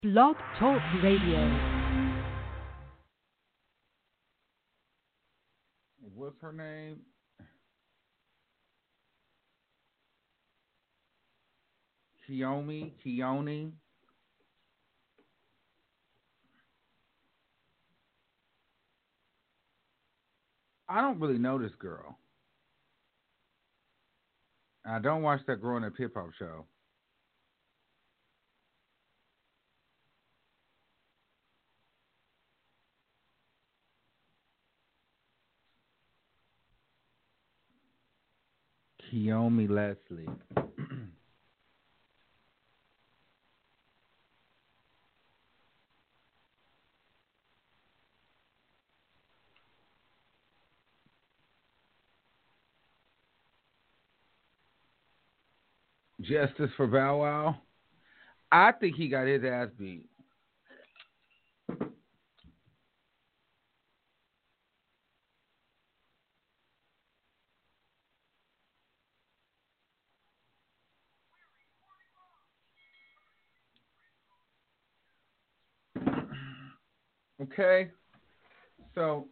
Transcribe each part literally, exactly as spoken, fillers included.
Blog Talk Radio. What's her name? Kiyomi, Kioni. I don't really know this girl. I don't watch that Growing Up Hip Hop show. Kiyomi Leslie. Justice for Bow Wow. I think he got his ass beat. Okay, so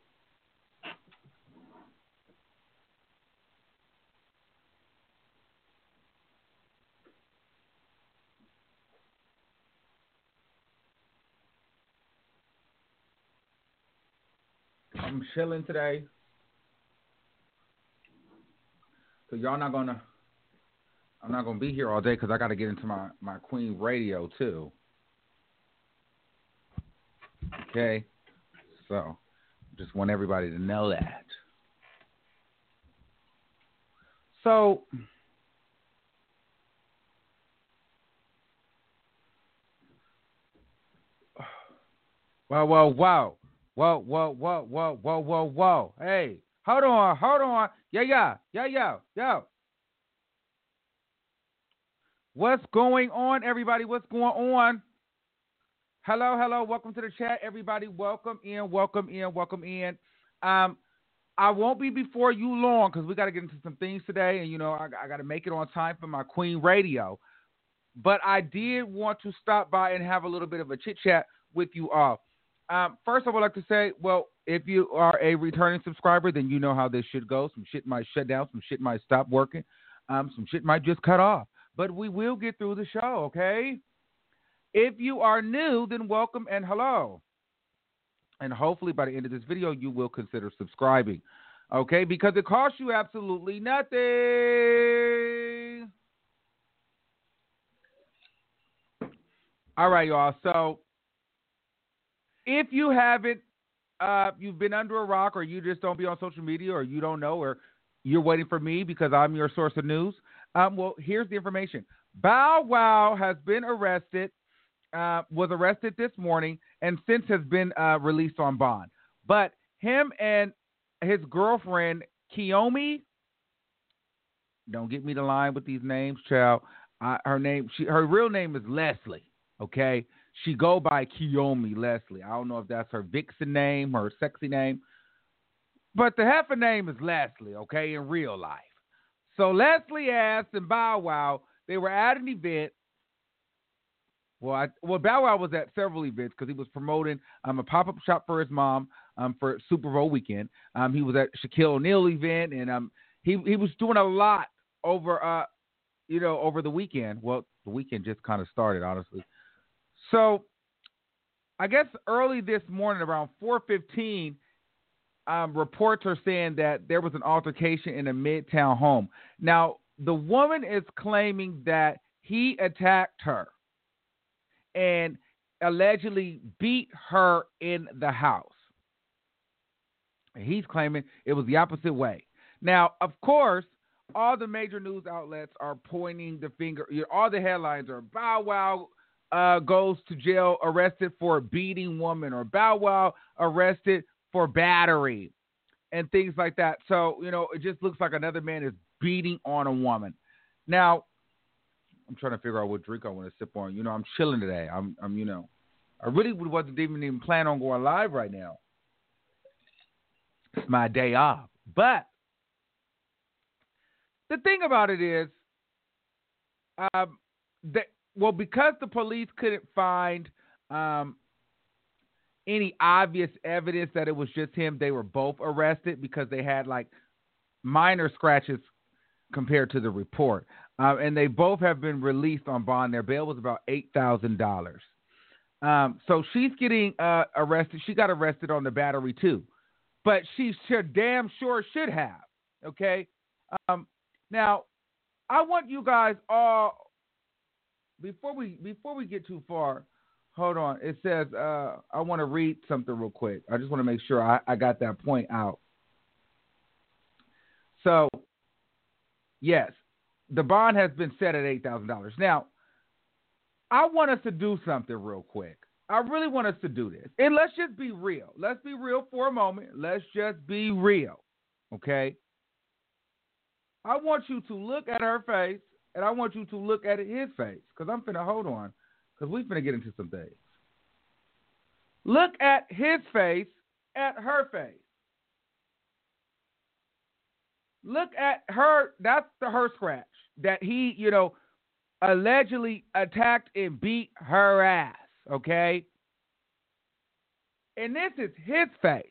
I'm chilling today. So y'all not gonna, I'm not gonna be here all day because I got to get into my my Queen radio too. Okay, so just want everybody to know that. So, whoa, whoa, whoa, whoa, whoa, whoa, whoa, whoa, whoa, whoa. Hey, hold on, hold on. Yeah, yeah, yeah, yeah, yeah. What's going on, everybody? What's going on? Hello, hello. Welcome to the chat, everybody. Welcome in, welcome in, welcome in. Um, I won't be before you long because we got to get into some things today, and you know I, I got to make it on time for my Queen Radio. But I did want to stop by and have a little bit of a chit chat with you all. Um, first, I would like to say, well, if you are a returning subscriber, then you know how this should go. Some shit might shut down, some shit might stop working, um, some shit might just cut off. But we will get through the show, okay? If you are new, then welcome and hello. And hopefully by the end of this video, you will consider subscribing, okay? Because it costs you absolutely nothing. All right, y'all. So if you haven't, uh, you've been under a rock or you just don't be on social media or you don't know or you're waiting for me because I'm your source of news, um, well, here's the information. Bow Wow has been arrested. Uh, was arrested this morning and since has been uh, released on bond. But him and his girlfriend, Kiyomi, don't get me the line with these names, child. Uh, her name, she, her real name is Leslie, okay? She go by Kiyomi Leslie. I don't know if that's her vixen name, her sexy name, but the heifer name is Leslie, okay, in real life. So Leslie asked and Bow Wow, they were at an event. Well, I, well, Bow Wow was at several events because he was promoting um, a pop-up shop for his mom um, for Super Bowl weekend. Um, he was at Shaquille O'Neal event, and um, he he was doing a lot over, uh, you know, over the weekend. Well, the weekend just kind of started, honestly. So, I guess early this morning, around four fifteen, um, reports are saying that there was an altercation in a Midtown home. Now, the woman is claiming that he attacked her and allegedly beat her in the house. And he's claiming it was the opposite way. Now, of course, all the major news outlets are pointing the finger. You know, all the headlines are Bow Wow uh, goes to jail, arrested for beating woman, or Bow Wow arrested for battery, and things like that. So, you know, it just looks like another man is beating on a woman. Now, I'm trying to figure out what drink I want to sip on. You know, I'm chilling today. I'm, I'm, you know, I really wasn't even even plan on going live right now. It's my day off. But the thing about it is, um, that well, because the police couldn't find um, any obvious evidence that it was just him, they were both arrested because they had like minor scratches compared to the report. Um, and they both have been released on bond. Their bail was about eight thousand dollars. Um, so she's getting uh, arrested. She got arrested on the battery too, but she should damn sure should have. Okay. Um, now, I want you guys all before we before we get too far. Hold on. It says uh, I want to read something real quick. I just want to make sure I, I got that point out. So, yes, the bond has been set at eight thousand dollars. Now, I want us to do something real quick. I really want us to do this. And let's just be real. Let's be real for a moment. Let's just be real. Okay? I want you to look at her face, and I want you to look at his face. Because I'm finna, hold on. Because we finna get into some things. Look at his face, at her face. Look at her, that's the her scratch that he, you know, allegedly attacked and beat her ass, okay? And this is his face.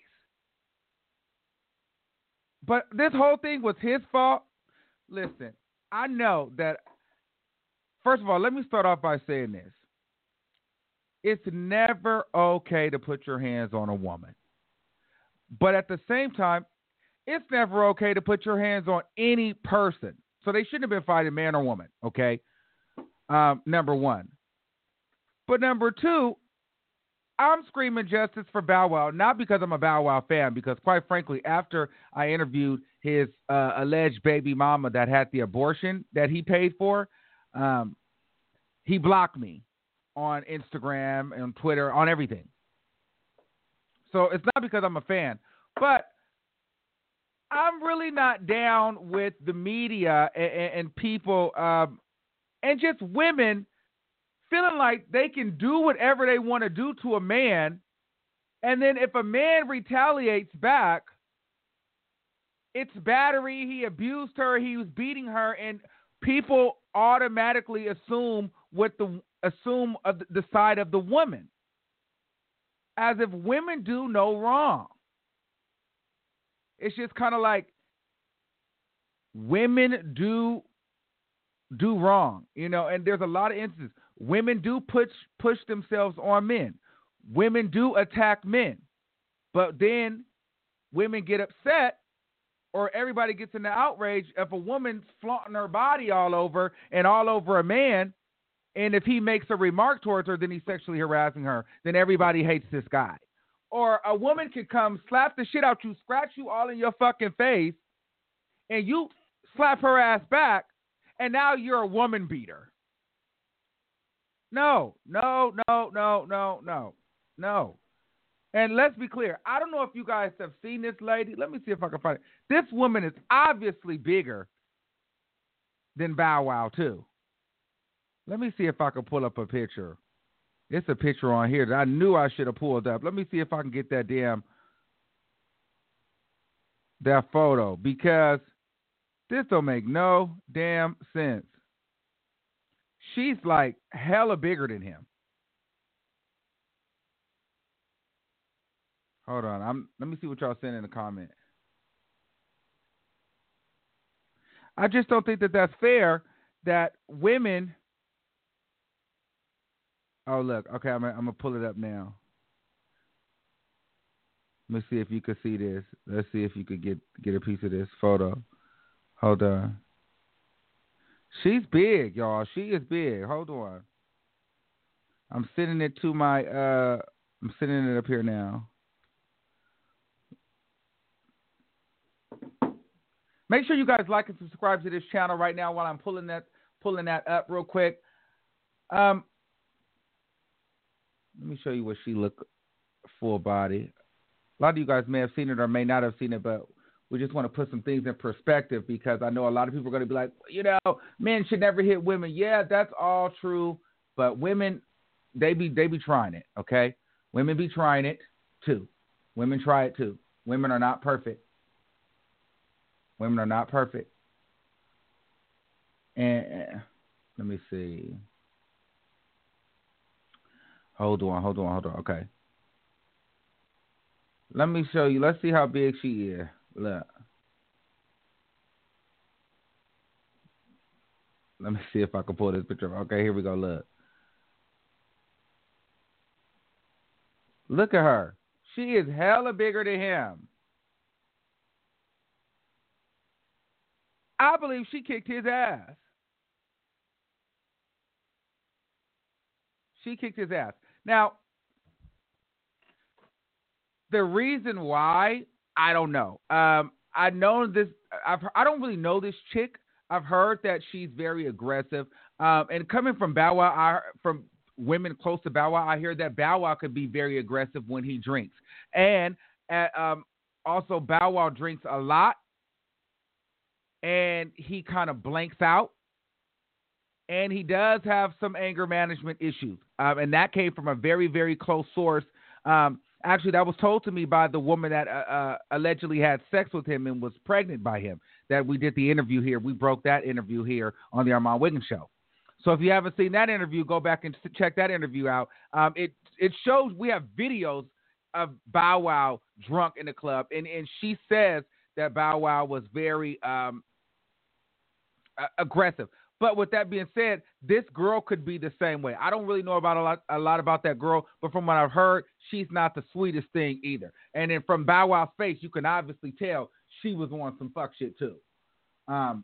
But this whole thing was his fault. Listen, I know that, first of all, let me start off by saying this. It's never okay to put your hands on a woman. But at the same time, it's never okay to put your hands on any person. So they shouldn't have been fighting man or woman, okay? Um, number one. But number two, I'm screaming justice for Bow Wow, not because I'm a Bow Wow fan, because quite frankly, after I interviewed his uh, alleged baby mama that had the abortion that he paid for, um, he blocked me on Instagram and Twitter, on everything. So it's not because I'm a fan, but I'm really not down with the media and, and, and people um, and just women feeling like they can do whatever they want to do to a man, and then if a man retaliates back, it's battery, he abused her, he was beating her, and people automatically assume what the assume of the side of the woman, as if women do no wrong. It's just kind of like women do do wrong, you know, and there's a lot of instances. Women do push push themselves on men. Women do attack men. But then women get upset, or everybody gets into outrage if a woman's flaunting her body all over and all over a man, and if he makes a remark towards her, then he's sexually harassing her, then everybody hates this guy. Or a woman could come, slap the shit out you, scratch you all in your fucking face, and you slap her ass back, and now you're a woman beater. No, no, no, no, no, no, no. And let's be clear. I don't know if you guys have seen this lady. Let me see if I can find it. This woman is obviously bigger than Bow Wow, too. Let me see if I can pull up a picture. It's a picture on here that I knew I should have pulled up. Let me see if I can get that damn, that photo, because this don't make no damn sense. She's like hella bigger than him. Hold on. I'm, let me see what y'all saying in the comment. I just don't think that that's fair that women. Oh, look. Okay, I'm, I'm going to pull it up now. Let me see if you could see this. Let's see if you could get, get a piece of this photo. Hold on. She's big, y'all. She is big. Hold on. I'm sending it to my, uh, I'm sending it up here now. Make sure you guys like and subscribe to this channel right now while I'm pulling that, pulling that up real quick. Um, let me show you what she looked full body. A lot of you guys may have seen it or may not have seen it, but we just want to put some things in perspective, because I know a lot of people are going to be like, you know, men should never hit women. Yeah, that's all true. But women, they be they be trying it, okay? Women be trying it too. Women try it too. Women are not perfect. Women are not perfect. And let me see. Hold on, hold on, hold on. Okay. Let me show you. Let's see how big she is. Look. Let me see if I can pull this picture up. Okay, here we go. Look. Look at her. She is hella bigger than him. I believe she kicked his ass. She kicked his ass. Now, the reason why, I don't know. Um, I know this. I've, I don't really know this chick. I've heard that she's very aggressive. Um, and coming from Bow Wow, I, from women close to Bow Wow, I hear that Bow Wow could be very aggressive when he drinks. And uh, um, also, Bow Wow drinks a lot, and he kind of blanks out. And he does have some anger management issues. Um, and that came from a very, very close source. Um, actually, that was told to me by the woman that uh, uh, allegedly had sex with him and was pregnant by him, that we did the interview here. We broke that interview here on the Armand Wiggins Show. So if you haven't seen that interview, go back and check that interview out. Um, it it shows, we have videos of Bow Wow drunk in the club. And, and she says that Bow Wow was very um, uh, aggressive. But with that being said, this girl could be the same way. I don't really know about a lot, a lot about that girl, but from what I've heard, she's not the sweetest thing either. And then from Bow Wow's face, you can obviously tell she was on some fuck shit too. Um,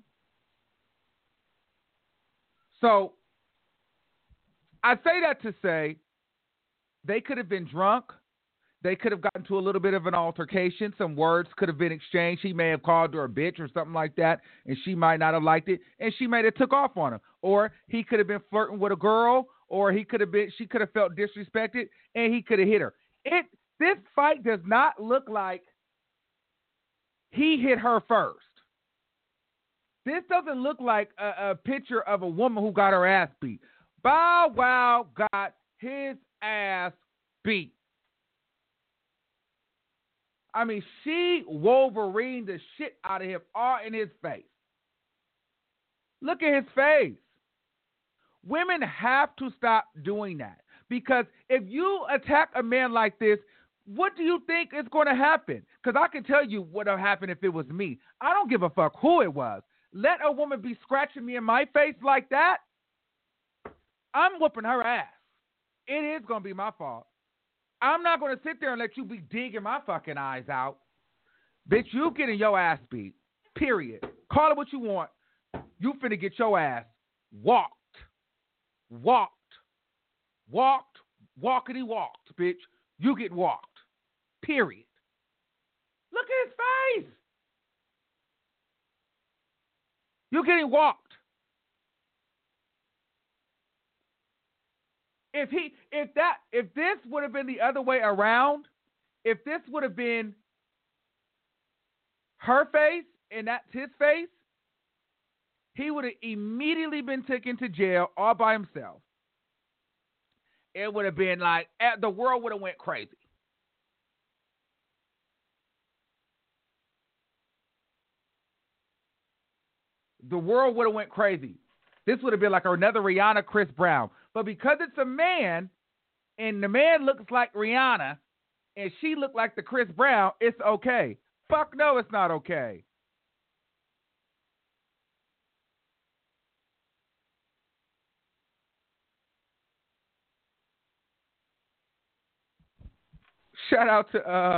so I say that to say they could have been drunk. They could have gotten to a little bit of an altercation. Some words could have been exchanged. He may have called her a bitch or something like that, and she might not have liked it, and she may have took off on him. Or he could have been flirting with a girl, or he could have been, she could have felt disrespected, and he could have hit her. It this fight does not look like he hit her first. This doesn't look like a, a picture of a woman who got her ass beat. Bow Wow got his ass beat. I mean, she Wolverine the shit out of him all in his face. Look at his face. Women have to stop doing that. Because if you attack a man like this, what do you think is going to happen? Because I can tell you what would happen if it was me. I don't give a fuck who it was. Let a woman be scratching me in my face like that, I'm whooping her ass. It is going to be my fault. I'm not going to sit there and let you be digging my fucking eyes out. Bitch, you getting your ass beat. Period. Call it what you want. You finna get your ass walked. Walked. Walked. Walkity walked, bitch. You get walked. Period. Look at his face. You're getting walked. If he, if that, if this would have been the other way around, if this would have been her face and that's his face, he would have immediately been taken to jail all by himself. It would have been like, the world would have went crazy. The world would have went crazy. This would have been like another Rihanna, Chris Brown. But because it's a man, and the man looks like Rihanna, and she looked like the Chris Brown, it's okay. Fuck no, it's not okay. Shout out to uh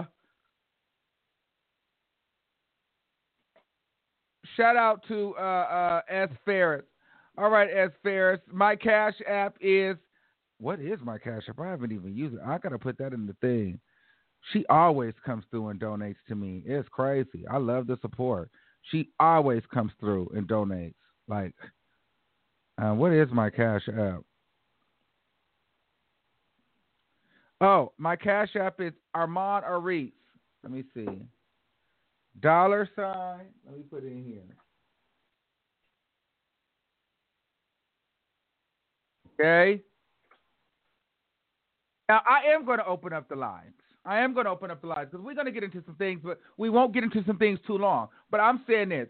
shout out to uh uh S Ferris. All right, S Ferris. My Cash App is, what is my Cash App? I haven't even used it. I gotta put that in the thing. She always comes through and donates to me. It's crazy. I love the support. She always comes through and donates. Like, uh, what is my Cash App? Oh, my Cash App is Armand Aris. Let me see. Dollar sign. Let me put it in here. Okay. Now, I am going to open up the lines. I am going to open up the lines because we're going to get into some things, but we won't get into some things too long. But I'm saying this.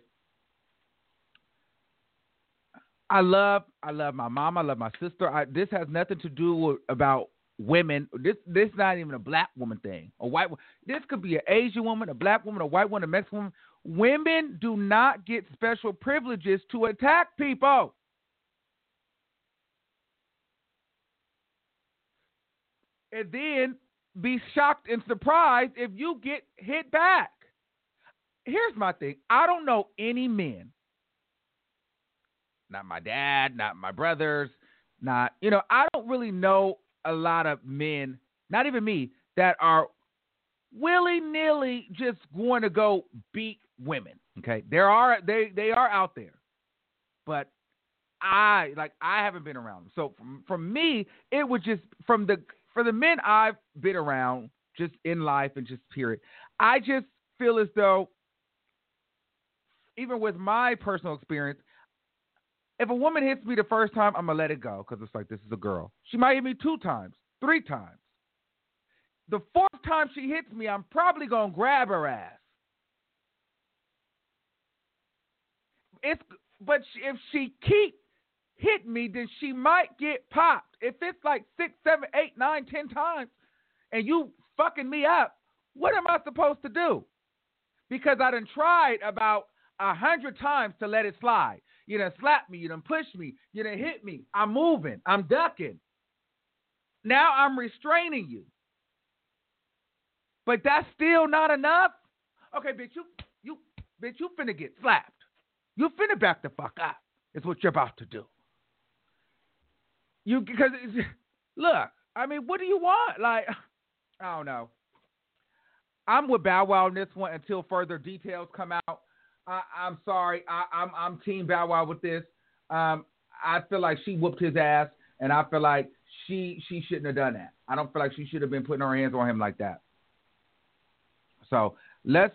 I love, I love my mom. I love my sister. I, this has nothing to do with, about women. This this not even a black woman thing. A white wo- This could be an Asian woman, a black woman, a white woman, a Mexican woman. Women do not get special privileges to attack people. And then be shocked and surprised if you get hit back. Here's my thing. I don't know any men, not my dad, not my brothers, not, you know, I don't really know a lot of men, not even me, that are willy-nilly just going to go beat women. Okay, there are they they are out there, but I like I haven't been around them. So from, from me, it would just from the for the men I've been around, just in life and just period. I just feel as though, even with my personal experience, if a woman hits me the first time, I'm gonna let it go because it's like, this is a girl. She might hit me two times, three times. The fourth time she hits me, I'm probably gonna grab her ass. It's but she, if she keep hitting me, then she might get popped. If it's like six, seven, eight, nine, ten times, and you fucking me up, what am I supposed to do? Because I done tried about a hundred times to let it slide. You done slap me, you done push me, you done hit me. I'm moving, I'm ducking. Now I'm restraining you. But that's still not enough. Okay, bitch, you, you, bitch, you finna get slapped. You finna back the fuck up. Is what you're about to do. You because it's, look, I mean, what do you want? Like, I don't know. I'm with Bow Wow on this one until further details come out. I, I'm sorry. I, I'm I'm Team Bow Wow with this. Um, I feel like she whooped his ass, and I feel like she she shouldn't have done that. I don't feel like she should have been putting her hands on him like that. So let's.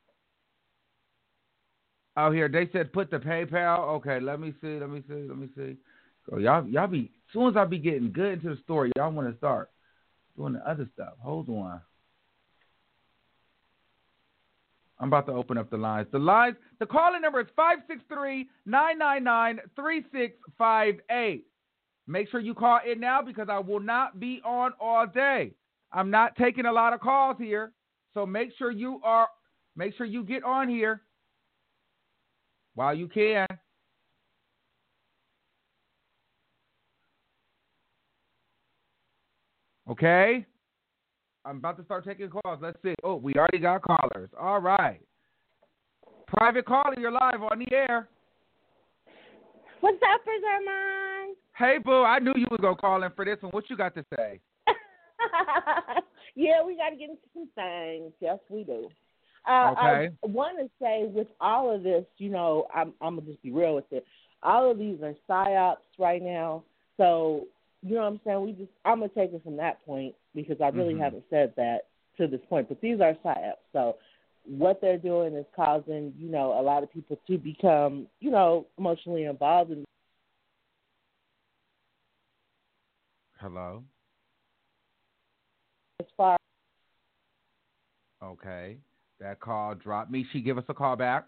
Oh, here they said put the PayPal. Okay, let me see. Let me see. Let me see. So y'all y'all be as soon as I be getting good into the story, y'all want to start doing the other stuff. Hold on. I'm about to open up the lines. The lines, the calling number is five six three, nine nine nine, three six five eight. Make sure you call in now because I will not be on all day. I'm not taking a lot of calls here. So make sure you are make sure you get on here while you can. Okay? I'm about to start taking calls. Let's see. Oh, we already got callers. All right. Private caller, you're live on the air. What's up, Presermon? Hey, boo. I knew you was going to call in for this one. What you got to say? Yeah, we got to get into some things. Yes, we do. Uh, okay. I want to say with all of this, you know, I'm, I'm going to just be real with it. All of these are psyops right now. So, you know what I'm saying? We just I'm going to take it from that point because I really mm-hmm. haven't said that to this point. But these are psyops. So what they're doing is causing, you know, a lot of people to become, you know, emotionally involved in. Hello? As far Okay. That call dropped me. She give us a call back.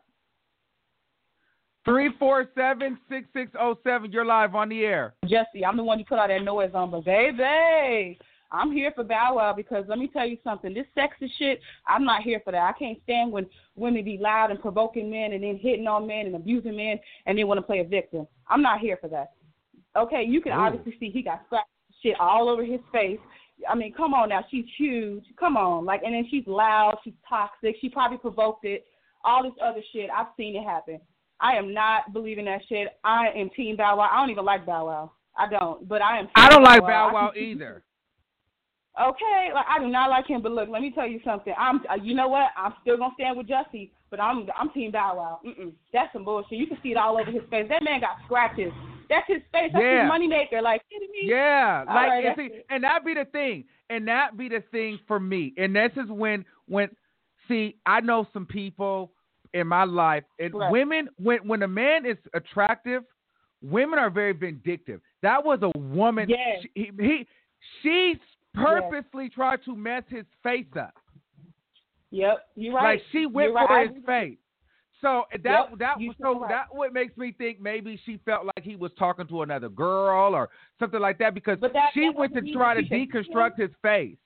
three four seven, six six zero seven. You're live on the air. Jesse, I'm the one you put all that noise on, but baby, I'm here for Bow Wow because let me tell you something. This sexist shit, I'm not here for that. I can't stand when women be loud and provoking men and then hitting on men and abusing men and then want to play a victim. I'm not here for that. Okay, you can Ooh. obviously see he got scratched shit all over his face. I mean, come on now. She's huge. Come on. Like, and then she's loud. She's toxic. She probably provoked it. All this other shit. I've seen it happen. I am not believing that shit. I am Team Bow Wow. I don't even like Bow Wow. I don't. But I am. Team I don't Bow like Wow. Bow Wow either. Okay, like I do not like him. But look, let me tell you something. I'm. You know what? I'm still gonna stand with Jussie. But I'm. I'm Team Bow Wow. Mm-mm. That's some bullshit. You can see it all over his face. That man got scratches. That's his face. That's yeah. his moneymaker. Like, kidding me? Yeah. All like, right, and, see, and that be the thing. And that be the thing for me. And this is when, when, see, I know some people in my life, and right. women, when when a man is attractive, women are very vindictive. That was a woman. Yes. She, he, she purposely yes. tried to mess his face up. Yep, you're right. Like she went you're for right. his face. So that Yep, that you so so right. that what makes me think maybe she felt like he was talking to another girl or something like that because But that- she that went to doesn't mean try to she should- deconstruct his face.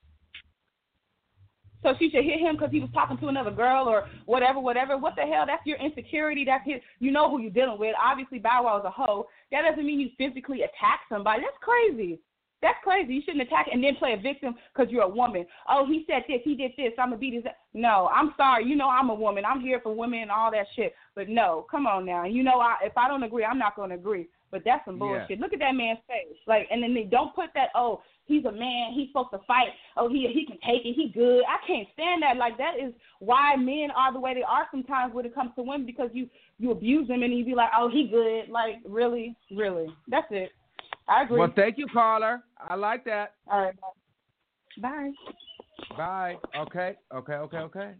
So she should hit him because he was talking to another girl or whatever, whatever. What the hell? That's your insecurity. That's his. You know who you're dealing with. Obviously, Bow Wow is a hoe. That doesn't mean you physically attack somebody. That's crazy. That's crazy. You shouldn't attack and then play a victim because you're a woman. Oh, he said this. He did this. I'm going to beat his ass. No, I'm sorry. You know I'm a woman. I'm here for women and all that shit. But no, come on now. You know, I, if I don't agree, I'm not going to agree. But that's some bullshit. Yeah. Look at that man's face. Like, and then they don't put that, oh, he's a man. He's supposed to fight. Oh, he he can take it. He good. I can't stand that. Like, that is why men are the way they are sometimes when it comes to women because you, you abuse them and you be like, oh, he good. Like, really, really. That's it. I agree. Well, thank you, caller. I like that. All right. Bye. Bye. Okay. Okay. Okay. Okay.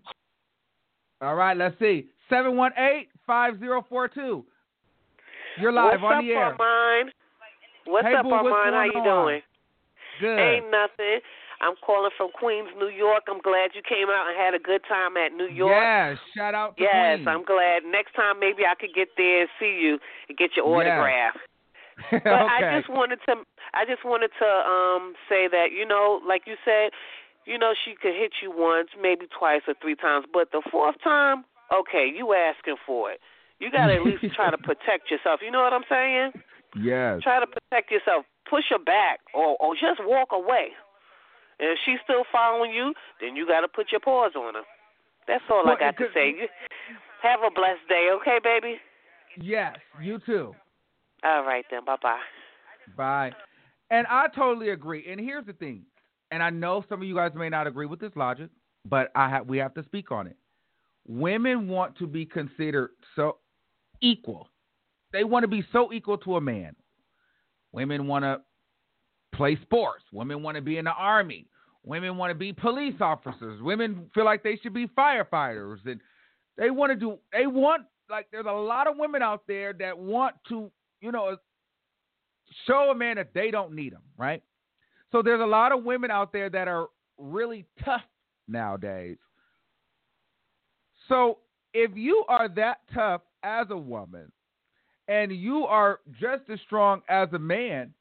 All right. Let's see. seven one eight, five zero four two. You're live What's on the air. What's up, Armand? What's hey, up, boo, what's Armand? How going you on? doing? Good. Ain't nothing. I'm calling from Queens, New York. I'm glad you came out and had a good time at New York. Yes. Shout out to Yes, Queens. I'm glad. Next time maybe I could get there and see you and get your autograph. Yes. But okay. I just wanted to I just wanted to um say that, you know, like you said, you know, she could hit you once, maybe twice or three times, but the fourth time, okay, you asking for it. You got to at least try to protect yourself. You know what I'm saying? Yes. Try to protect yourself. Push her back or, or just walk away. And if she's still following you, then you got to put your paws on her. That's all well, I got to could, say. Have a blessed day, okay, baby? Yes, you too. All right, then. Bye-bye. Bye. And I totally agree. And here's the thing. And I know some of you guys may not agree with this logic, but I ha- we have to speak on it. Women want to be considered so equal. They want to be so equal to a man. Women want to play sports. Women want to be in the army. Women want to be police officers. Women feel like they should be firefighters. And they want to do, they want, like, there's a lot of women out there that want to, you know, show a man that they don't need him, right? So there's a lot of women out there that are really tough nowadays. So if you are that tough as a woman and you are just as strong as a man,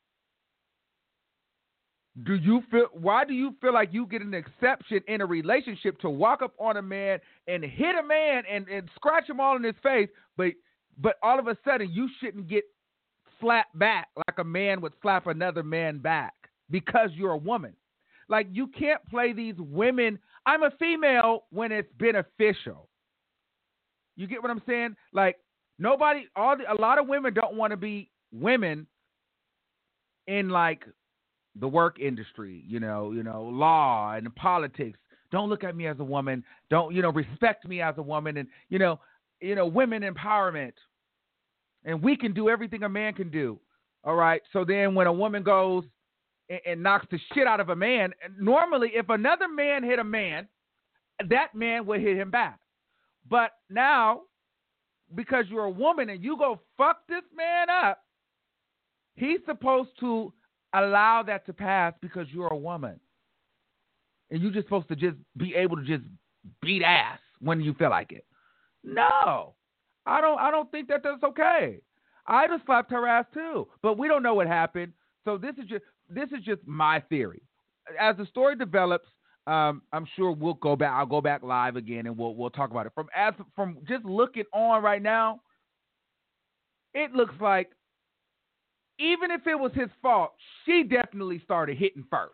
do you feel, why do you feel like you get an exception in a relationship to walk up on a man and hit a man and, and scratch him all in his face, but but all of a sudden you shouldn't get slapped back like a man would slap another man back because you're a woman? Like, you can't play these women, I'm a female, when it's beneficial. You get what I'm saying? Like, nobody, all the, a lot of women don't want to be women in, like, the work industry, you know, you know, law and politics. Don't look at me as a woman. Don't, you know, respect me as a woman. And, you know, you know, women empowerment. And we can do everything a man can do. All right. So then when a woman goes and, and knocks the shit out of a man, normally if another man hit a man, that man would hit him back. But now, because you're a woman and you go fuck this man up, he's supposed to allow that to pass because you're a woman. And you're just supposed to just be able to just beat ass when you feel like it. No. I don't I don't think that that's okay. I just slapped her ass too. But we don't know what happened. So this is just this is just my theory. As the story develops, um, I'm sure we'll go back I'll go back live again and we'll we'll talk about it. From as from just looking on right now, it looks like even if it was his fault, she definitely started hitting first.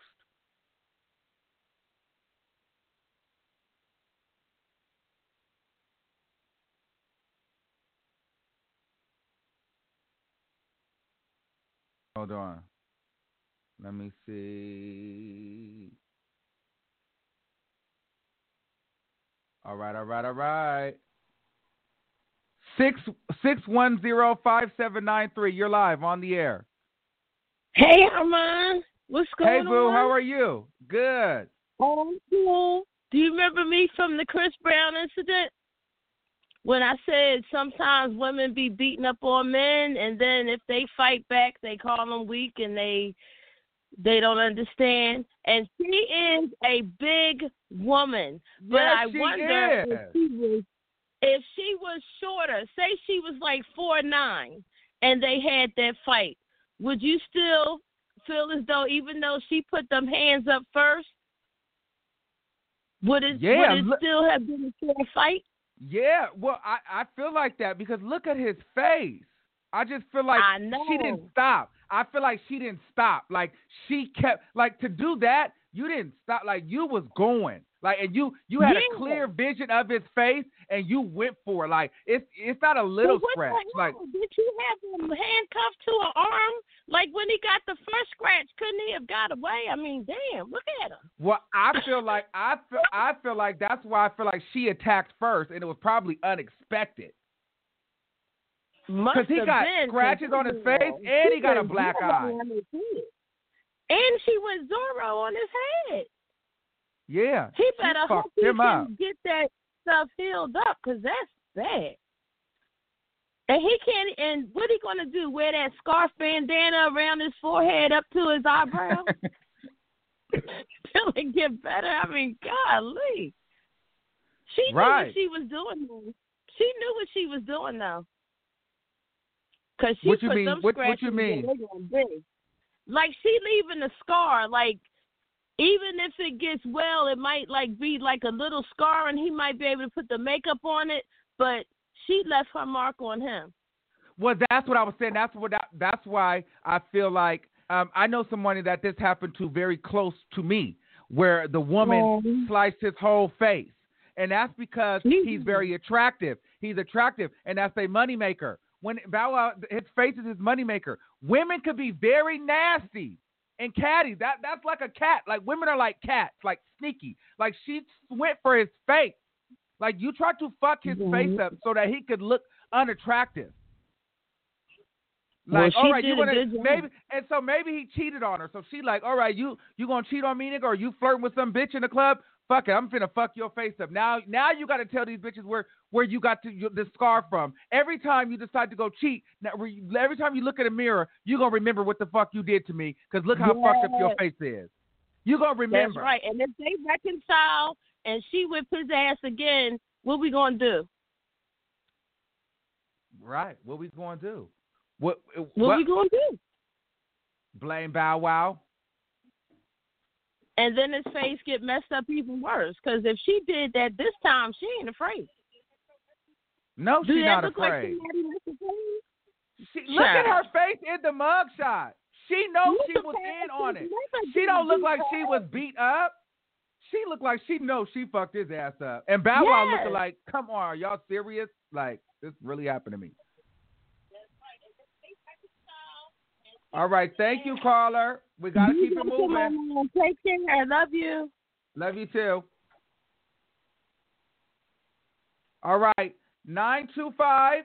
Hold on. Let me see. All right, all right, all right. Six six one zero five seven nine three. You're live on the air. Hey, Armand. What's going on? Hey, boo. How are you? Good. Oh, cool. Do you remember me from the Chris Brown incident? When I said sometimes women be beating up on men, and then if they fight back, they call them weak, and they they don't understand. And she is a big woman, but Yes, I she wonder is. if she was if she was shorter, say she was like four nine, and they had that fight, would you still feel as though, even though she put them hands up first, would it Yeah, would it look- still have been a fair fight? Yeah, well, I, I feel like that because look at his face. I just feel like I know. she didn't stop. I feel like she didn't stop. Like she kept, like to do that, you didn't stop. Like you was going. Like, and you you had Yeah. a clear vision of his face, and you went for it. Like it's it's not a little But what scratch. the Like hell? Did you have him handcuffed to an arm? Like when he got the first scratch, couldn't he have got away? I mean, damn, look at him. well, I feel like I feel I feel like that's why I feel like she attacked first, and it was probably unexpected. Must Because he have got been, scratches 'cause on his he face, was- and he got a was black Zorro eye. on his head. And she went Zorro on his head. Yeah, He she better hope fucked he him can up. get that stuff healed up, because that's bad. And he can't. And what he gonna do? Wear that scarf bandana around his forehead up to his eyebrow? Till it get better. I mean, golly. She knew Right. what she was doing. Though. She knew what she was doing, though. Cause she What you put mean? them What- what you scratches mean? where they gonna be. Like she leaving a scar. Like even if it gets well, it might like be like a little scar, and he might be able to put the makeup on it. But she left her mark on him. Well, that's what I was saying. That's what. I, that's why I feel like um, I know somebody that this happened to very close to me, where the woman Um, sliced his whole face, and that's because Mhm. he's very attractive. He's attractive, and that's a moneymaker. When Bow Wow, his face is his moneymaker. Women could be very nasty and catty. That that's like a cat. Like women are like cats, like sneaky. Like she went for his face. Like you tried to fuck his Mhm. face up so that he could look unattractive. Well, Like, she all right, did you a gonna good job. maybe, and so maybe he cheated on her. So she like, all right, you you gonna cheat on me, nigga, or you flirting with some bitch in the club? Fuck it, I'm finna fuck your face up. Now, now you got to tell these bitches where where you got to, you, the scar from. Every time you decide to go cheat, now, re- every time you look in the mirror, you gonna remember what the fuck you did to me, because look how fucked up your Yes. face is. You gonna remember. That's right. And if they reconcile and she whip his ass again, what we gonna do? Right. What we gonna do? What? What, what we gonna do? blame Bow Wow? And then his face get messed up even worse. Because if she did that this time, she ain't afraid. No, Do she's that not look afraid. like somebody that's afraid? She, look at her Child. face in the mugshot. She knows Look she at was her in on it. face. Look at She this don't look like beat she up. was beat up. She looked like she knows she fucked his ass up. And Bow Wow Yes. looking like, come on, are y'all serious? Like, this really happened to me. All right, thank you, caller. We got to You keep it gotta come moving. on. Take care. I love you. Love you too. All right, nine two five,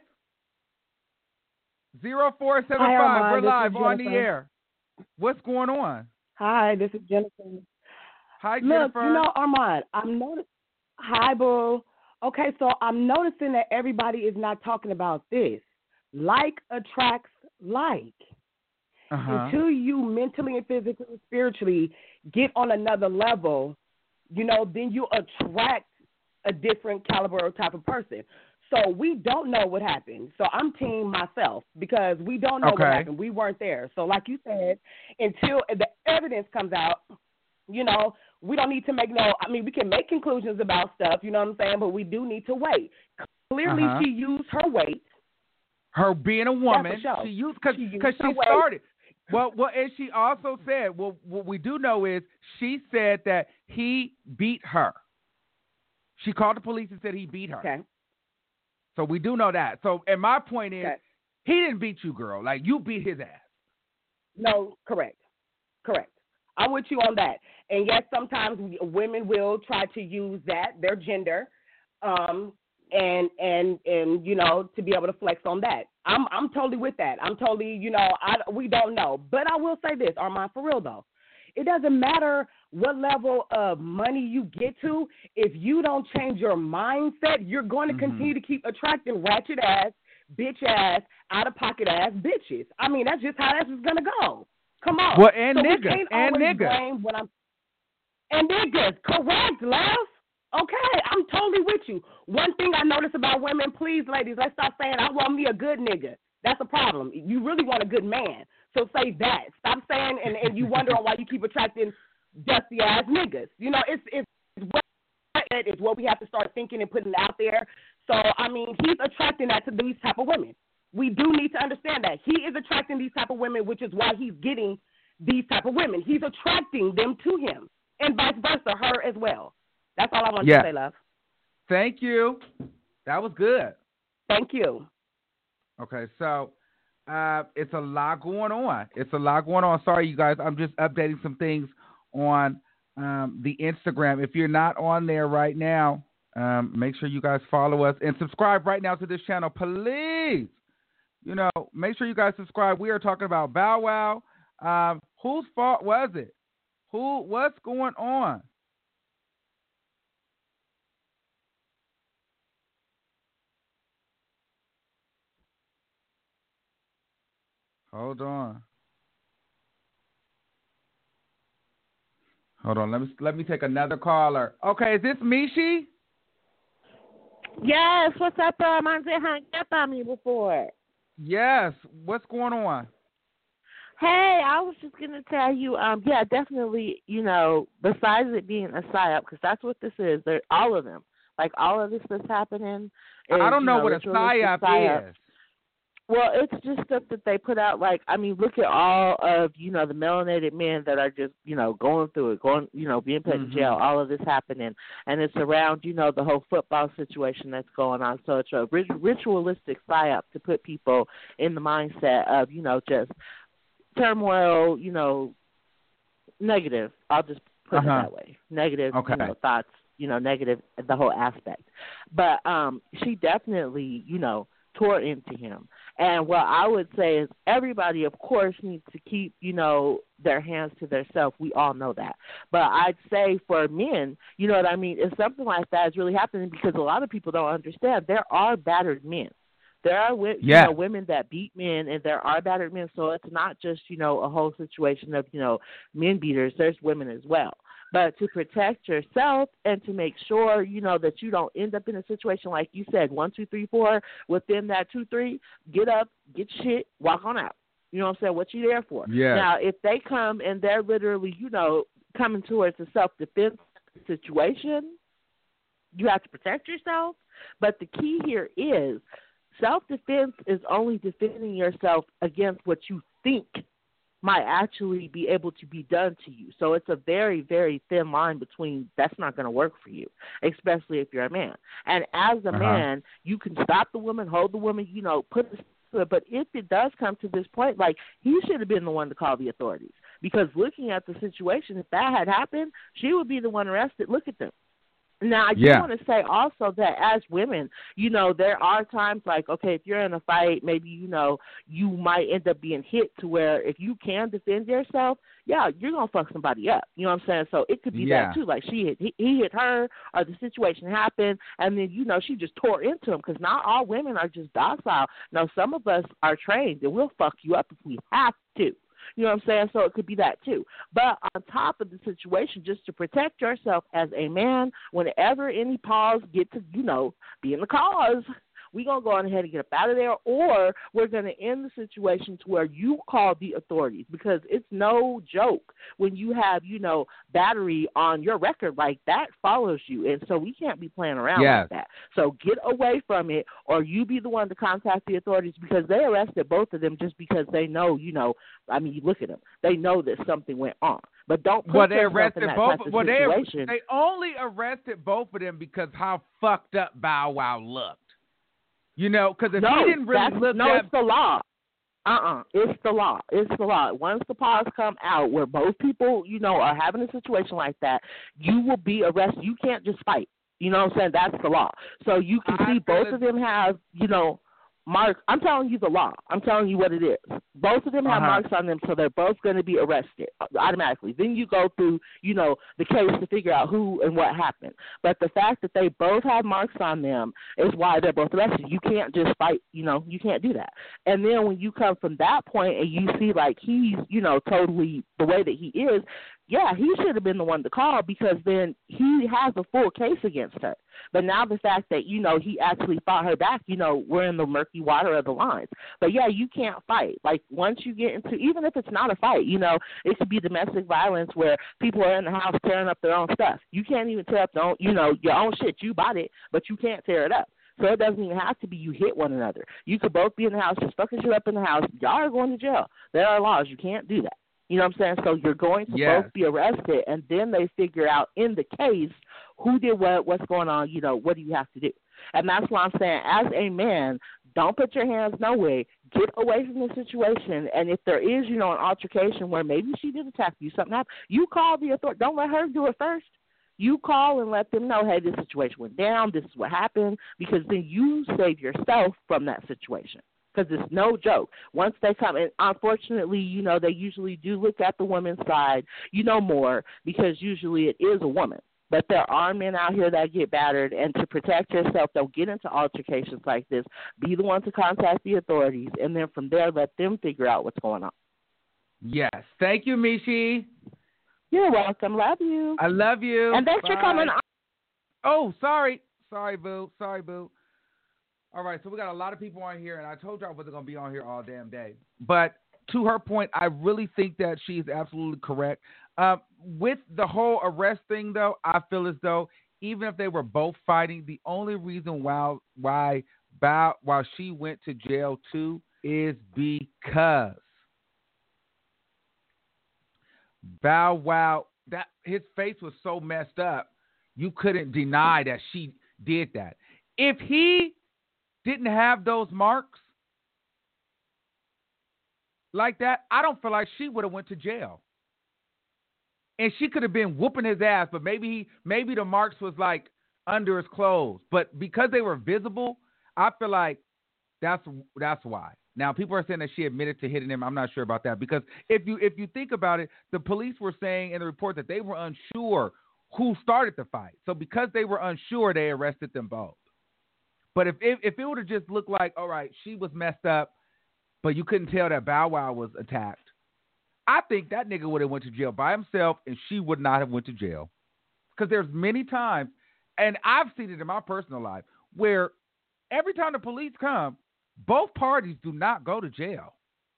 zero four seven Hi, five. Armand. We're This live is on the Jennifer. air. What's going on? Hi, this is Jennifer. Hi, Look, Jennifer. you know, Armand, I'm noticing. Hi, boo. Okay, so I'm noticing that everybody is not talking about this. Like attracts like. uh-huh. Until you mentally and physically and spiritually get on another level, you know, then you attract a different caliber or type of person. So we don't know what happened. So I'm team myself because we don't know Okay. what happened. We weren't there. So like you said, until the evidence comes out, you know, we don't need to make no, I mean, we can make conclusions about stuff, you know what I'm saying, but we do need to wait. Clearly Uh-huh. she used her weight. Her being a woman, sure. she used because She used because she her weight. started. Well, well, and she also said, well, what we do know is she said that he beat her. She called the police and said he beat her. Okay. So we do know that. So, and my point is, Okay. he didn't beat you, girl. Like you beat his ass. No, correct. Correct. I'm with you on that. And yes, sometimes we- women will try to use that, their gender, um, and and and you know, to be able to flex on that. I'm I'm totally with that. I'm totally, you know, I we don't know, but I will say this, Armand, for real though, it doesn't matter what level of money you get to. If you don't change your mindset, you're going to Mhm. continue to keep attracting ratchet ass, bitch ass, out of pocket ass bitches. I mean, that's just how that's just gonna go. Come on. Well, and so we niggas, can't and always niggas. blame when I'm and niggas, correct, love. Okay, I'm totally with you. One thing I notice about women, please, ladies, let's stop saying I want me a good nigga. That's a problem. You really want a good man. So say that. Stop saying and, and you wonder why you keep attracting dusty ass niggas. You know, it's it's what it's what we have to start thinking and putting out there. So I mean, he's attracting that to these type of women. We do need to understand that he is attracting these type of women, which is why he's getting these type of women. He's attracting them to him, and vice versa, her as well. That's all I want yeah. to say, love. Thank you. That was good. Thank you. Okay, so uh, it's a lot going on. It's a lot going on. Sorry, you guys. I'm just updating some things on um, the Instagram. If you're not on there right now, um, make sure you guys follow us and subscribe right now to this channel, please. You know, make sure you guys subscribe. We are talking about Bow Wow. Um, whose fault was it? Who? What's going on? Hold on. Hold on. Let me let me take another caller. Okay, is this Mishi? Yes. What's up, bro? I hung up on me before. Yes. What's going on? Hey, I was just gonna tell you. Um, yeah, definitely. You know, besides it being a psyop, because that's what this is. They're all of them. Like all of this that's happening. Is, I don't know, know what a psyop, psyop is. Well, it's just stuff that they put out. Like, I mean, look at all of, you know, the melanated men that are just, you know, going through it, going, you know, being put mm-hmm. in jail, all of this happening. And it's around, you know, the whole football situation that's going on. So it's a ritualistic psyop to put people in the mindset of, you know, just turmoil, you know, negative. I'll just put uh-huh. it that way. Negative, okay. you know, thoughts, you know, negative, the whole aspect. But um, she definitely, you know, tore into him. And what I would say is everybody, of course, needs to keep, you know, their hands to themselves. We all know that. But I'd say for men, you know what I mean, if something like that is really happening, because a lot of people don't understand, there are battered men. There are you yeah. know, women that beat men, and there are battered men. So it's not just, you know, a whole situation of, you know, men beaters. There's women as well. But to protect yourself and to make sure, you know, that you don't end up in a situation like you said, one, two, three, four, within that two, three, get up, get shit, walk on out. You know what I'm saying? What you there for? Yeah. Now, if they come and they're literally, you know, coming towards a self-defense situation, you have to protect yourself. But the key here is self-defense is only defending yourself against what you think might actually be able to be done to you. So it's a very, very thin line between that's not going to work for you, especially if you're a man. And as a uh-huh. man, you can stop the woman, hold the woman, you know, put the but if it does come to this point, like, he should have been the one to call the authorities. Because looking at the situation, if that had happened, she would be the one arrested. Look at them. Now, I do yeah. want to say also that as women, you know, there are times like, okay, if you're in a fight, maybe, you know, you might end up being hit to where if you can defend yourself, yeah, you're going to fuck somebody up. You know what I'm saying? So it could be yeah. that, too. Like, she hit, he, he hit her or the situation happened, and then, you know, she just tore into him because not all women are just docile. Now, some of us are trained, and we'll fuck you up if we have to. You know what I'm saying? So it could be that too. But on top of the situation, just to protect yourself as a man, whenever any pause get to, you know, be in the cause, we're going to go on ahead and get up out of there, or we're going to end the situation to where you call the authorities, because it's no joke when you have, you know, battery on your record. Like, that follows you, and so we can't be playing around yes. like that. So get away from it, or you be the one to contact the authorities, because they arrested both of them just because they know, you know, I mean, you look at them. They know that something went on. But don't put well, they yourself arrested in that both, type of well, situation. They, they only arrested both of them because how fucked up Bow Wow looked. You know, because if no, he didn't really look no, that... it's the law. Uh-uh. It's the law. It's the law. Once the paws come out where both people, you know, are having a situation like that, you will be arrested. You can't just fight. You know what I'm saying? That's the law. So you can I see both of them have, you know, marks. I'm telling you the law. I'm telling you what it is. Both of them have uh-huh. marks on them, so they're both going to be arrested automatically. Then you go through, you know, the case to figure out who and what happened. But the fact that they both have marks on them is why they're both arrested. You can't just fight, you know, you can't do that. And then when you come from that point and you see, like, he's, you know, totally the way that he is, yeah, he should have been the one to call because then he has a full case against her. But now the fact that, you know, he actually fought her back, you know, we're in the murky water of the lines. But, yeah, you can't fight. Like, once you get into, even if it's not a fight, you know, it could be domestic violence where people are in the house tearing up their own stuff. You can't even tear up, their own, you know, your own shit. You bought it, but you can't tear it up. So it doesn't even have to be you hit one another. You could both be in the house, just fucking shit up in the house. Y'all are going to jail. There are laws. You can't do that. You know what I'm saying? So you're going to yes. both be arrested, and then they figure out in the case who did what, what's going on, you know, what do you have to do? And that's why I'm saying, as a man, don't put your hands nowhere. Get away from the situation. And if there is, you know, an altercation where maybe she did attack you, something happened, you call the authority. Don't let her do it first. You call and let them know, hey, this situation went down, this is what happened, because then you save yourself from that situation. Because it's no joke. Once they come, and unfortunately, you know, they usually do look at the woman's side, you know, more, because usually it is a woman. But there are men out here that get battered, and to protect yourself, don't get into altercations like this. Be the one to contact the authorities, and then from there, let them figure out what's going on. Yes. Thank you, Mishi. You're welcome. Love you. I love you. And thanks Bye. for coming on. Oh, sorry. Sorry, boo. Sorry, boo. All right, so we got a lot of people on here, and I told you I wasn't going to be on here all damn day. But to her point, I really think that she's absolutely correct. Uh, with the whole arrest thing, though, I feel as though even if they were both fighting, the only reason why why Bow, why she went to jail too is because Bow Wow, that his face was so messed up, you couldn't deny that she did that. If he didn't have those marks like that, I don't feel like she would have went to jail. And she could have been whooping his ass, but maybe he, maybe the marks was like under his clothes. But because they were visible, I feel like that's that's why. Now people are saying that she admitted to hitting him. I'm not sure about that, because if you if you think about it, the police were saying in the report that they were unsure who started the fight. So because they were unsure, they arrested them both. But if if, if it would have just looked like, all right, she was messed up, but you couldn't tell that Bow Wow was attacked, I think that nigga would have went to jail by himself, and she would not have went to jail. Because there's many times, and I've seen it in my personal life, where every time the police come, both parties do not go to jail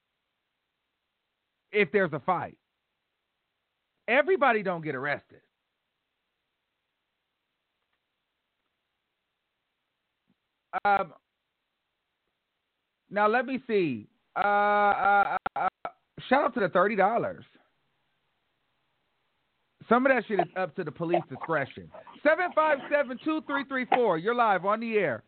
if there's a fight. Everybody don't get arrested. Um, now let me see. Uh, uh, uh, shout out to the thirty dollars. Some of that shit is up to the police discretion. seven five seven, two three three four. You're live on the air.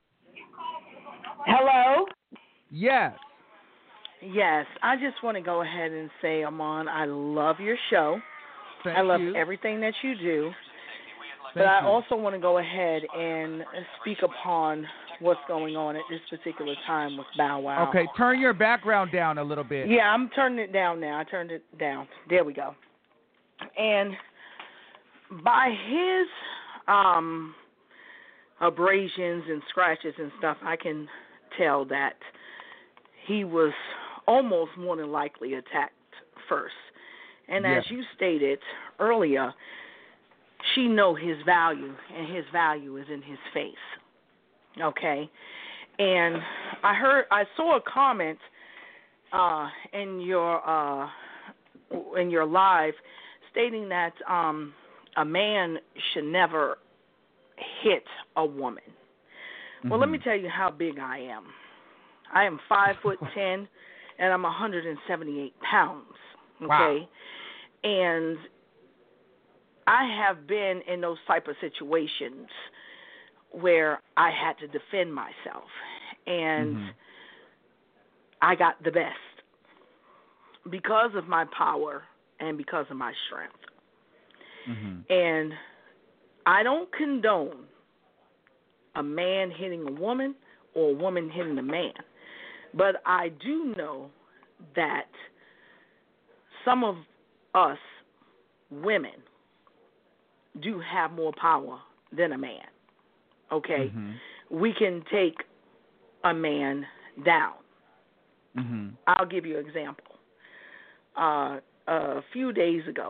Hello? Yes. Yes. I just want to go ahead and say, Amon, I love your show. Thank I love you. everything that you do. Thank but I you. also want to go ahead and speak upon what's going on at this particular time with Bow Wow. Okay, turn your background down a little bit. Yeah, I'm turning it down now. I turned it down. There we go. And by his um, abrasions and scratches and stuff, I can tell that he was almost more than likely attacked first. And Yeah. as you stated earlier, she know his value, and his value is in his face. Okay? And I heard, I saw a comment uh, in your uh, in your live stating that um, a man should never hit a woman. Mm-hmm. Well, let me tell you how big I am. I am five foot ten, and I'm one hundred seventy-eight pounds. Okay, Wow. and I have been in those type of situations where I had to defend myself, and mm-hmm. I got the best because of my power and because of my strength. Mm-hmm. And I don't condone a man hitting a woman or a woman hitting a man, but I do know that some of us women do have more power than a man. Okay? Mm-hmm. We can take a man down. Mm-hmm. I'll give you an example. Uh, a few days ago,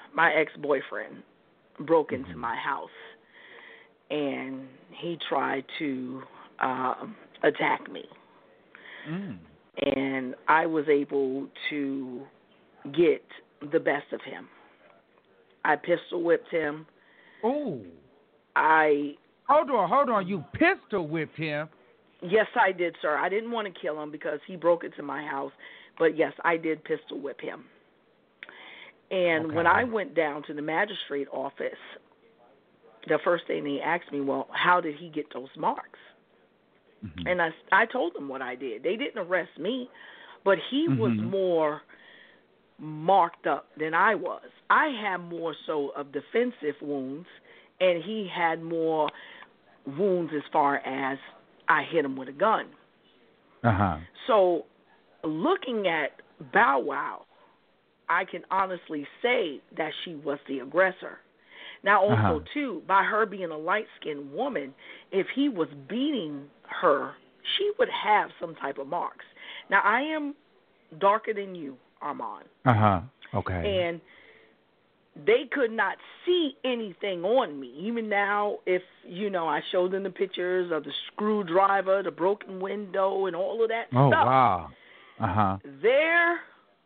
my ex-boyfriend broke into Mm-hmm. my house, and he tried to uh, attack me. Mm. And I was able to get the best of him. I pistol whipped him. Ooh. I Hold on, hold on. You pistol whipped him. Yes, I did, sir. I didn't want to kill him because he broke into my house, but yes, I did pistol whip him. And Okay. when I went down to the magistrate office, the first thing they asked me, well, how did he get those marks? Mm-hmm. And I, I told them what I did. They didn't arrest me, but he Mm-hmm. was more marked up than I was. I had more so of defensive wounds, and he had more wounds as far as I hit him with a gun. Uh-huh. So looking at Bow Wow, I can honestly say that she was the aggressor. Now also, Uh-huh. too, by her being a light-skinned woman, if he was beating her, she would have some type of marks. Now, I am darker than you, Armand. Uh-huh. Okay. And they could not see anything on me. Even now, if, you know, I showed them the pictures of the screwdriver, the broken window, and all of that Oh, stuff. wow. Uh-huh. They're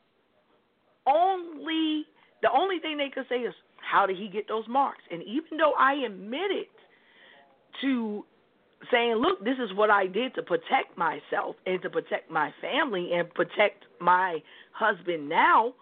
only, the only thing they could say is, how did he get those marks? And even though I admitted to saying, look, this is what I did to protect myself and to protect my family and protect my husband now,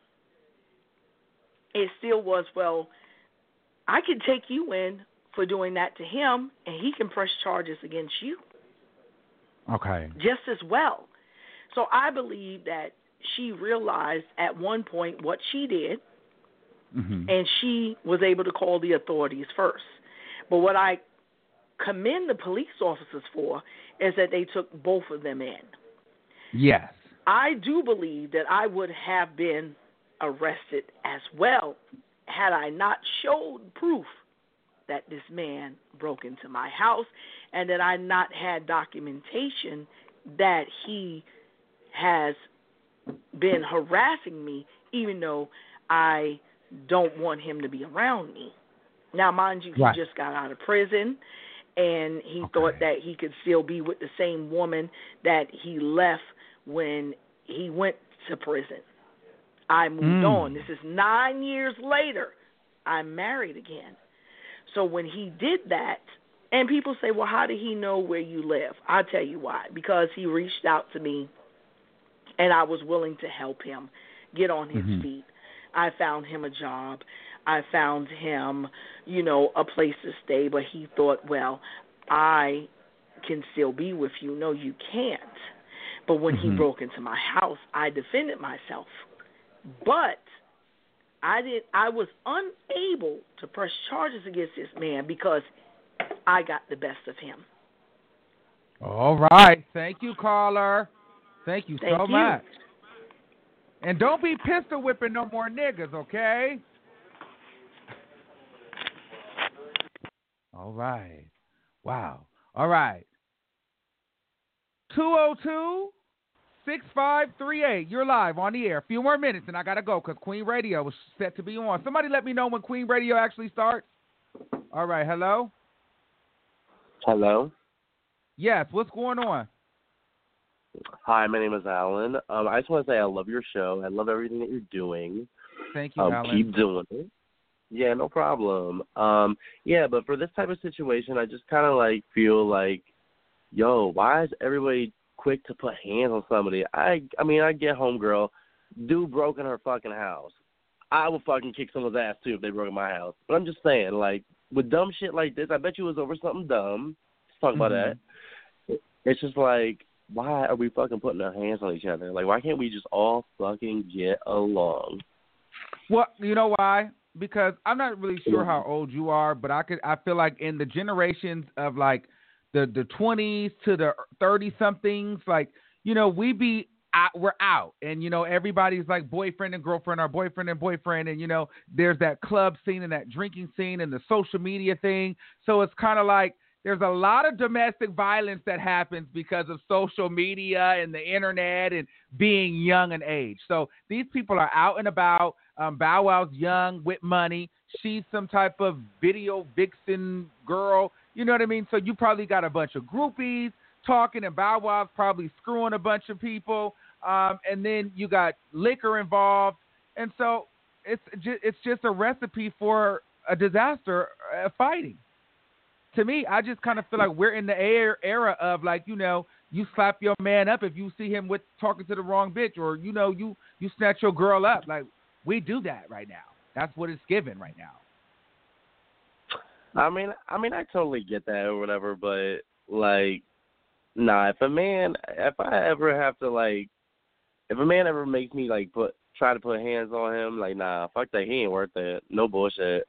it still was, well, I can take you in for doing that to him, and he can press charges against you Okay. just as well. So I believe that she realized at one point what she did, Mm-hmm. and she was able to call the authorities first. But what I commend the police officers for is that they took both of them in. Yes. I do believe that I would have been arrested as well had I not showed proof that this man broke into my house and that I not had documentation that he has been harassing me, even though I don't want him to be around me. Now, mind you, he Right. just got out of prison, and he Okay. thought that he could still be with the same woman that he left when he went to prison. I moved Mm. on. This is nine years later. I'm married again. So when he did that, and people say, well, how did he know where you live? I'll tell you why. Because he reached out to me, and I was willing to help him get on his Mhm. feet. I found him a job. I found him, you know, a place to stay. But he thought, well, I can still be with you. No, you can't. But when he Mhm. broke into my house, I defended myself. But I did. I was unable to press charges against this man because I got the best of him. All right. Thank you, caller. Thank you Thank so you. much. And don't be pistol whipping no more niggas, okay? All right. Wow. All right. two oh two, six five three eight. You're live on the air. A few more minutes and I got to go because Queen Radio is set to be on. Somebody let me know when Queen Radio actually starts. All right. Hello? Hello. Yes. What's going on? Hi, my name is Alan. Um, I just want to say I love your show. I love everything that you're doing. Thank you, um, Alan. Keep doing it. Yeah, no problem. Um, yeah, but for this type of situation, I just kind of like feel like, yo, why is everybody quick to put hands on somebody? I, I mean, I get homegirl, dude broke in her fucking house. I would fucking kick someone's ass too if they broke in my house. But I'm just saying, like, with dumb shit like this, I bet you it was over something dumb. Let's talk about Mhm. that. It's just like, why are we fucking putting our hands on each other? Like, why can't we just all fucking get along? Well, you know why? Because I'm not really sure how old you are, but I could. I feel like in the generations of like the the twenties to the thirty somethings, like you know, we be out, we're out, and you know, everybody's like boyfriend and girlfriend, or boyfriend and boyfriend, and you know, there's that club scene and that drinking scene and the social media thing. So it's kind of like there's a lot of domestic violence that happens because of social media and the internet and being young and age. So these people are out and about. Um, Bow Wow's young with money. She's some type of video vixen girl. You know what I mean? So you probably got a bunch of groupies talking, and Bow Wow's probably screwing a bunch of people. Um, and then you got liquor involved. And so it's just, it's just a recipe for a disaster uh, fighting. To me, I just kind of feel like we're in the air, era of, like, you know, you slap your man up if you see him with talking to the wrong bitch, or, you know, you, you snatch your girl up. Like, we do that right now. That's what it's given right now. I mean, I mean, I totally get that or whatever, but, like, nah, if a man, if I ever have to, like, if a man ever makes me, like, put, try to put hands on him, like, nah, fuck that, he ain't worth it. No bullshit.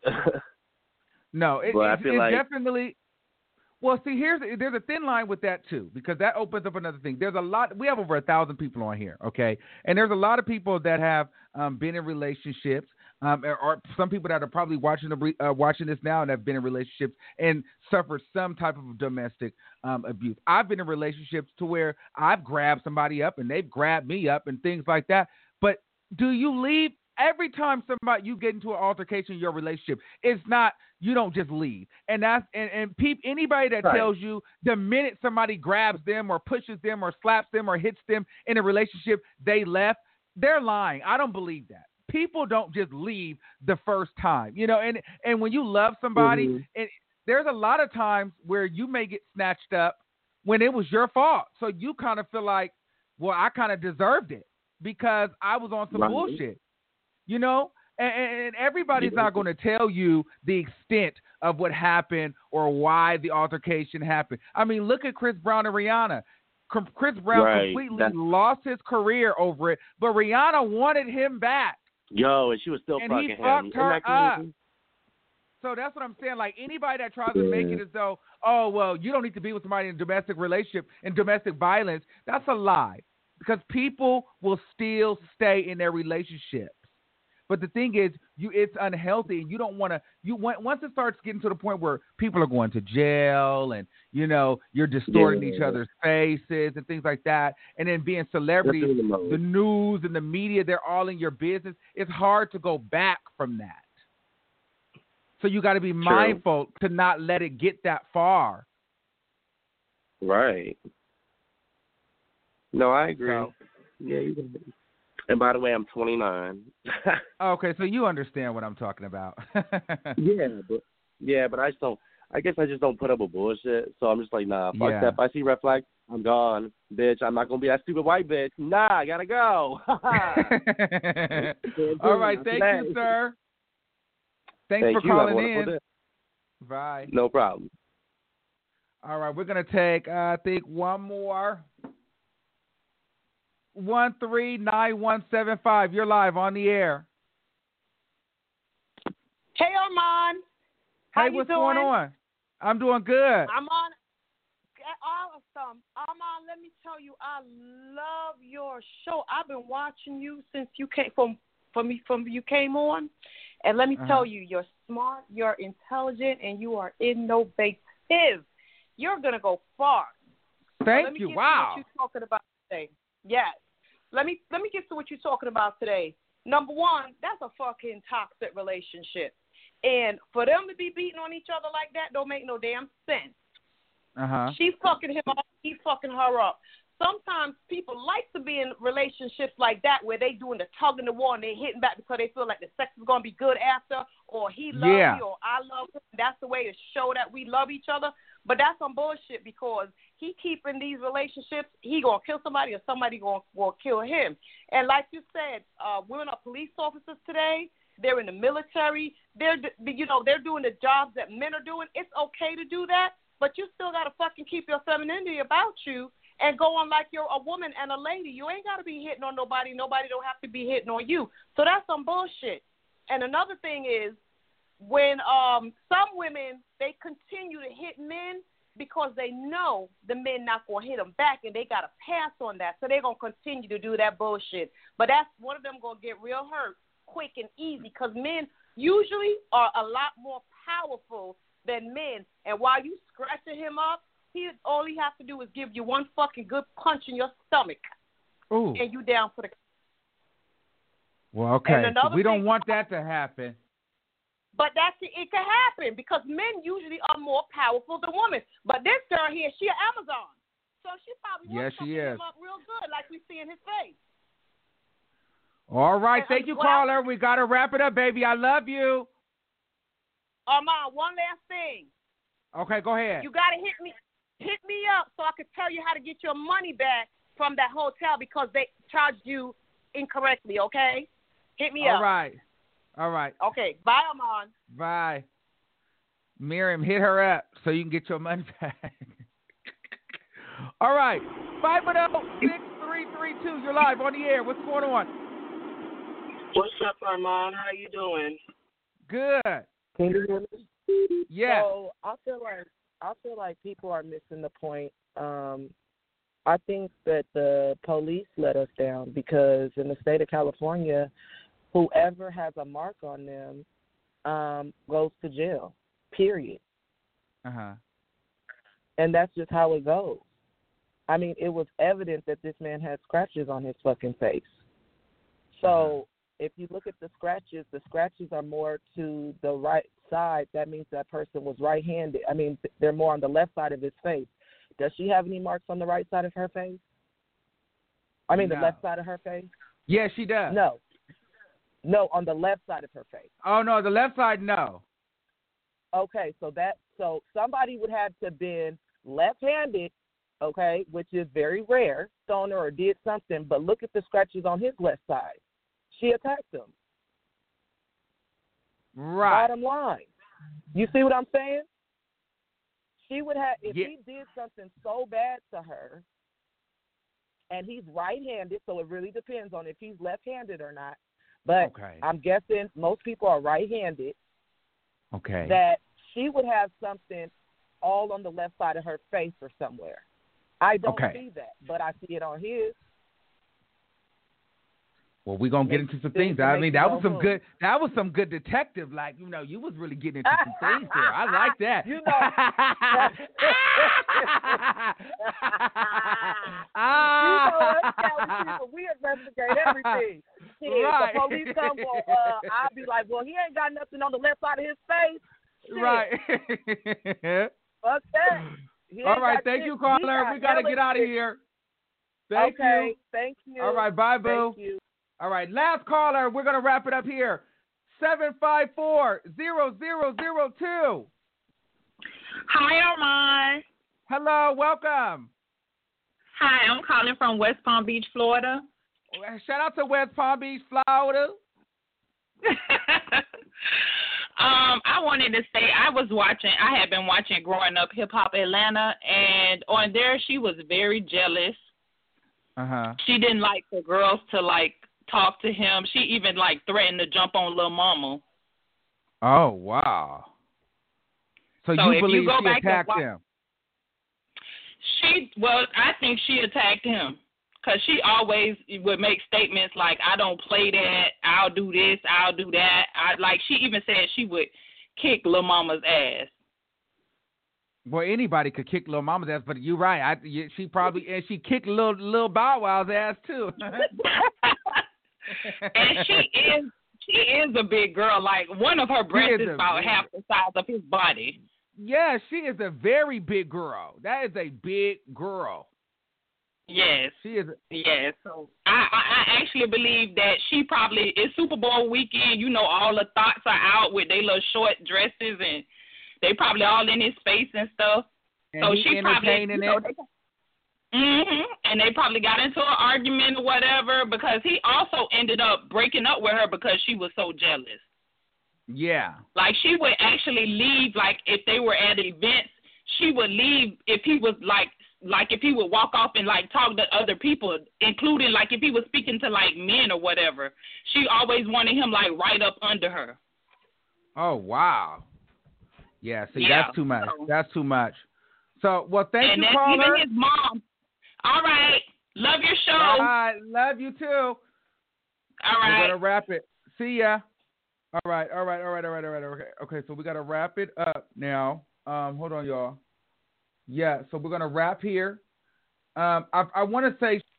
No, it, But I it's, feel it's like- definitely. Well, see, here's there's a thin line with that too, because that opens up another thing. There's a lot. We have over a thousand people on here, okay, and there's a lot of people that have um, been in relationships, um, or, or some people that are probably watching the uh, watching this now and have been in relationships and suffered some type of domestic um, abuse. I've been in relationships to where I've grabbed somebody up and they've grabbed me up and things like that. But do you leave? Every time somebody you get into an altercation in your relationship, it's not, you don't just leave. And that's and, and peep, anybody that Right. tells you the minute somebody grabs them or pushes them or slaps them or hits them in a relationship, they left, they're lying. I don't believe that. People don't just leave the first time. You know, and and when you love somebody, Mhm. and there's a lot of times where you may get snatched up when it was your fault. So you kind of feel like, well, I kind of deserved it because I was on some Right. bullshit. You know, and, and everybody's Yeah. not going to tell you the extent of what happened or why the altercation happened. I mean, look at Chris Brown and Rihanna. Com- Chris Brown Right. completely That's- lost his career over it, but Rihanna wanted him back. Yo, and she was still And fucking he him. fucked Isn't her that up. crazy? So that's what I'm saying. Like, anybody that tries to make Yeah. it as though, oh, well, you don't need to be with somebody in a domestic relationship and domestic violence, that's a lie, because people will still stay in their relationships. But the thing is, you it's unhealthy, and you don't want to. You want, once it starts getting to the point where people are going to jail, and you know you're distorting Yeah. each other's faces and things like that, and then being celebrities, That's in the mode. the news and the media, they're all in your business. It's hard to go back from that. So you got to be mindful to not let it get that far. Right. No, I agree. So- Yeah, you can. And by the way, I'm twenty-nine. Okay, so you understand what I'm talking about. yeah, but yeah, but I just don't. I guess I just don't put up with bullshit. So I'm just like, nah, fuck Yeah. that. If I see red flag, I'm gone, bitch. I'm not gonna be that stupid white bitch. Nah, I gotta go. All right, thank you, sir. Thanks Thank for you. Have a calling wonderful in. day. Bye. No problem. All right, we're gonna take, uh, I think, one more. One three nine one seven five. You're live on the air. Hey, Armand. How Hey, you what's doing? going on? I'm doing good. I'm on. Awesome. Armand, let me tell you, I love your show. I've been watching you since you came from from me from you came on, and let me Uh-huh. tell you, you're smart, you're intelligent, and you are innovative. You're gonna go far. Now, Thank let me you. get Wow. To what you're talking about today. Yes. Let me let me get to what you're talking about today. Number one, that's a fucking toxic relationship. And for them to be beating on each other like that don't make no damn sense. Uh-huh. She's fucking him up, he's fucking her up. Sometimes people like to be in relationships like that where they doing the tug and the war and they hitting back because they feel like the sex is going to be good after, or he loves Yeah. me or I love him. That's the way to show that we love each other. But that's some bullshit because he keeping these relationships, he going to kill somebody or somebody going to kill him. And like you said, uh, women are police officers today. They're in the military. They're, you know, they're doing the jobs that men are doing. It's okay to do that, but you still got to fucking keep your femininity about you and go on like you're a woman and a lady. You ain't got to be hitting on nobody. Nobody don't have to be hitting on you. So that's some bullshit. And another thing is when um, some women, they continue to hit men because they know the men not going to hit them back, and they got to pass on that. So they're going to continue to do that bullshit. But that's one of them going to get real hurt quick and easy because men usually are a lot more powerful than men. And while you scratching him up, he all he has to do is give you one fucking good punch in your stomach, Ooh. and you down for the. Well, okay. And another we don't thing- want that to happen. But that's it can happen because men usually are more powerful than women. But this girl here, she an Amazon. So she probably Yeah, wants she to is. him up real good like we see in his face. All right. And, Thank you, well, caller. We got to wrap it up, baby. I love you. Armand, one last thing. Okay, go ahead. You got to hit me hit me up so I can tell you how to get your money back from that hotel because they charged you incorrectly, okay? Hit me All up. All right. All right. Okay. Bye, Armand. Bye. Miriam, hit her up so you can get your money back. All right. five zero six three three two. You're live on the air. What's going on? What's up, Armand? How you doing? Good. Can you hear me? Yes. So I feel like I feel like people are missing the point. Um, I think that the police let us down because in the state of California, whoever has a mark on them um, goes to jail. Period. Uh huh. And that's just how it goes. I mean, it was evident that this man had scratches on his fucking face. So if you look at the scratches, the scratches are more to the right side. That means that person was right-handed. I mean, they're more on the left side of his face. Does she have any marks on the right side of her face? I mean, No. the left side of her face? Yes, she does. No. No, on the left side of her face. Oh, no, the left side, no. Okay, so that so somebody would have to have been left-handed, okay, which is very rare, stoner or did something, but look at the scratches on his left side. She attacked him. Right. Bottom line. You see what I'm saying? She would have, if Yeah. he did something so bad to her, and he's right-handed, so it really depends on if he's left-handed or not, but Okay. I'm guessing most people are right-handed, Okay. that she would have something all on the left side of her face or somewhere. I don't Okay. see that, but I see it on his. Well, we're gonna get Makes into some things things. that I make mean, you that go, was some hmm. good. That was some good detective. Like, you know, you was really getting into some things there. I like that. You know. ah. You know us Cali people, we investigate everything. Shit, Right. The police come, well, uh, I'll be like, well, he ain't got nothing on the left side of his face. Shit. Right. Fuck that. He ain't All right. got Thank shit. you, He caller. We gotta hella get out of shit. here. Thank okay, you. thank you. All right. Bye, boo. Thank you. All right, last caller. We're gonna wrap it up here. Seven five four zero zero zero two. Hi, Armand. Hello, welcome. Hi, I'm calling from West Palm Beach, Florida. Shout out to West Palm Beach, Florida. um, I wanted to say I was watching. I had been watching Growing Up Hip Hop Atlanta, and on there she was very jealous. Uh huh. She didn't like the girls to like talk to him. She even like threatened to jump on Lil Mama. Oh wow. So, So you if believe you go she back and attacked watch- him? She well, I think she attacked him because she always would make statements like, "I don't play that. I'll do this. I'll do that." I like. She even said she would kick Lil Mama's ass. Well, anybody could kick Lil Mama's ass, but you're right. I, you- she probably and she kicked Lil Lil Bow Wow's ass too. And she is she is a big girl. Like one of her breasts is is a about big- half the size of his body. Yeah, she is a very big girl. That is a big girl. Yes. She is. Yes. So I, I I actually believe that she probably it's Super Bowl weekend. You know, all the thoughts are out with their little short dresses, and they probably all in his face and stuff. And so he she probably, you entertaining know, it. they, mhm. And they probably got into an argument or whatever because he also ended up breaking up with her because she was so jealous. Yeah. Like she would actually leave. Like if they were at events, she would leave if he was like. Like if he would walk off and like talk to other people, including like if he was speaking to like men or whatever, she always wanted him like right up under her. Oh wow. Yeah. See, Yeah, that's too much. so- That's too much. So, well, thank and you, that's caller. even his mom. All right, love your show. All right, love you too. All We're right. gonna wrap it. See ya. All right, all right, all right, all right, all right. Okay, okay. So we gotta wrap it up now. Um, hold on, y'all. Yeah. So we're gonna wrap here. Um, I, I want to say